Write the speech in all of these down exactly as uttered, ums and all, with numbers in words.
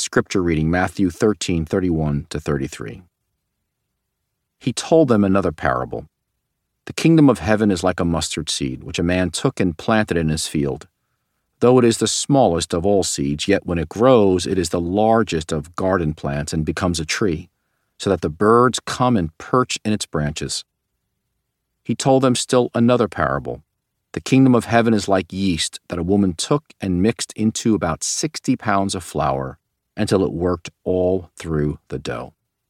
scripture reading, Matthew thirteen, thirty-one to thirty-three. He told them another parable. The kingdom of heaven is like a mustard seed, which a man took and planted in his field. Though it is the smallest of all seeds, yet when it grows, it is the largest of garden plants and becomes a tree, so that the birds come and perch in its branches. He told them still another parable. The kingdom of heaven is like yeast that a woman took and mixed into about sixty pounds of flour until it worked all through the dough.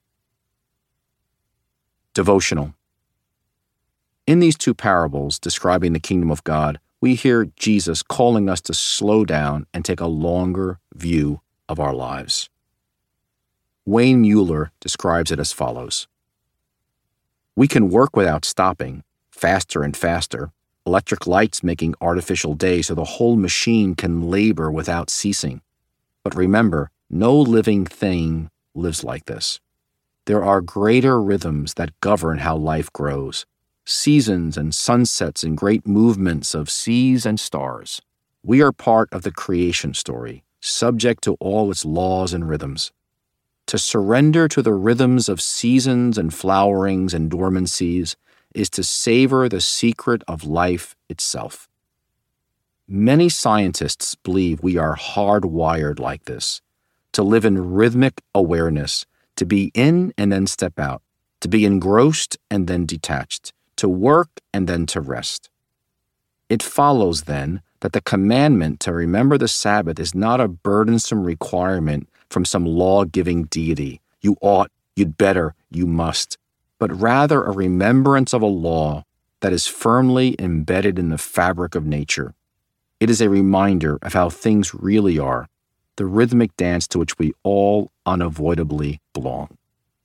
Devotional. In these two parables describing the kingdom of God, we hear Jesus calling us to slow down and take a longer view of our lives. Wayne Mueller describes it as follows. We can work without stopping, faster and faster, electric lights making artificial days so the whole machine can labor without ceasing. But remember, no living thing lives like this. There are greater rhythms that govern how life grows. Seasons and sunsets and great movements of seas and stars. We are part of the creation story, subject to all its laws and rhythms. To surrender to the rhythms of seasons and flowerings and dormancies is to savor the secret of life itself. Many scientists believe we are hardwired like this, to live in rhythmic awareness, to be in and then step out, to be engrossed and then detached, to work and then to rest. It follows, then, that the commandment to remember the Sabbath is not a burdensome requirement from some law-giving deity. You ought, you'd better, you must, but rather a remembrance of a law that is firmly embedded in the fabric of nature. It is a reminder of how things really are, the rhythmic dance to which we all unavoidably belong.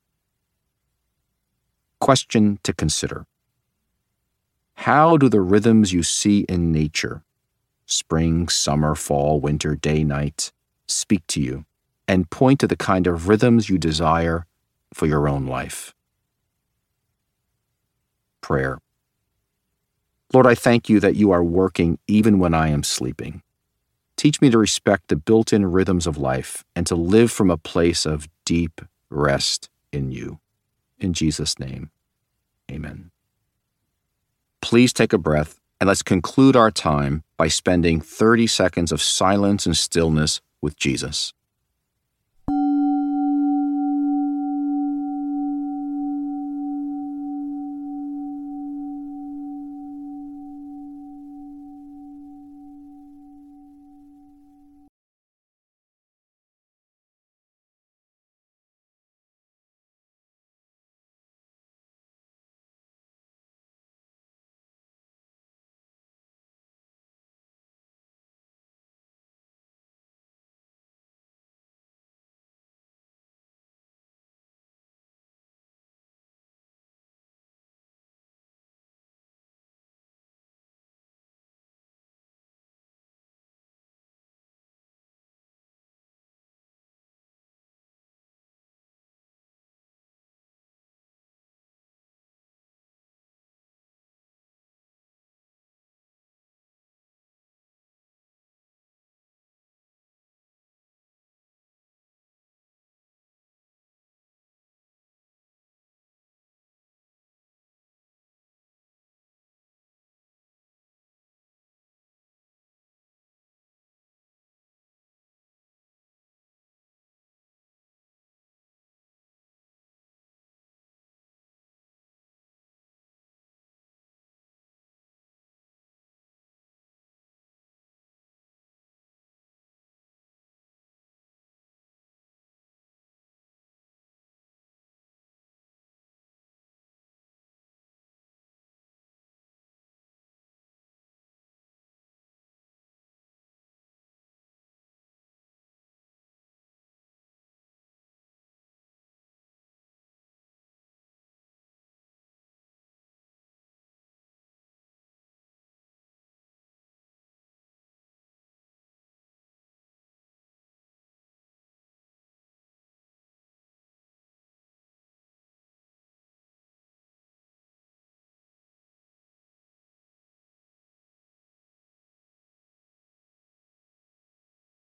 Question to consider. How do the rhythms you see in nature, spring, summer, fall, winter, day, night, speak to you and point to the kind of rhythms you desire for your own life? Prayer. Lord, I thank you that you are working even when I am sleeping. Teach me to respect the built-in rhythms of life and to live from a place of deep rest in you. In Jesus' name, amen. Please take a breath and let's conclude our time by spending thirty seconds of silence and stillness with Jesus.